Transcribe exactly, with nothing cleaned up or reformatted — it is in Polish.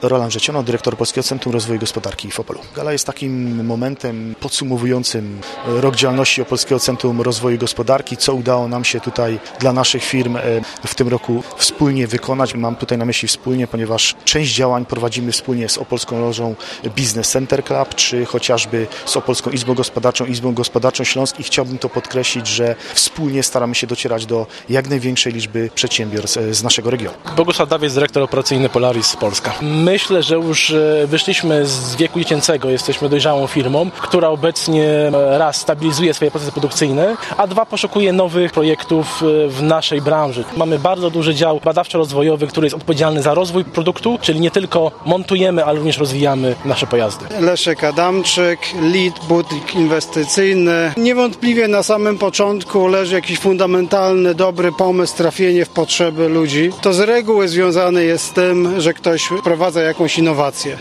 Roland Rzeciono, dyrektor Polskiego Centrum Rozwoju Gospodarki w Opolu. Gala jest takim momentem podsumowującym rok działalności Opolskiego Centrum Rozwoju Gospodarki, co udało nam się tutaj dla naszych firm w tym roku wspólnie wykonać. Mam tutaj na myśli wspólnie, ponieważ część działań prowadzimy wspólnie z Opolską Lożą Business Center Club, czy chociażby z Opolską Izbą Gospodarczą, Izbą Gospodarczą Śląsk i chciałbym to podkreślić, że wspólnie staramy się docierać do jak największej liczby przedsiębiorstw z naszego regionu. Bogusław Dawiec, dyrektor operacyjny Polaris Polska. Myślę, że już wyszliśmy z wieku dziecięcego, jesteśmy dojrzałą firmą, która obecnie raz stabilizuje swoje procesy produkcyjne, a dwa poszukuje nowych projektów w naszej branży. Mamy bardzo duży dział badawczo-rozwojowy, który jest odpowiedzialny za rozwój produktu, czyli nie tylko montujemy, ale również rozwijamy nasze pojazdy. Leszek Adamczyk, lead butik inwestycyjny. Niewątpliwie na samym początku leży jakiś fundamentalny, dobry pomysł, trafienie w potrzeby ludzi. To z reguły związane jest z tym, że ktoś wprowadza jakąś innowację.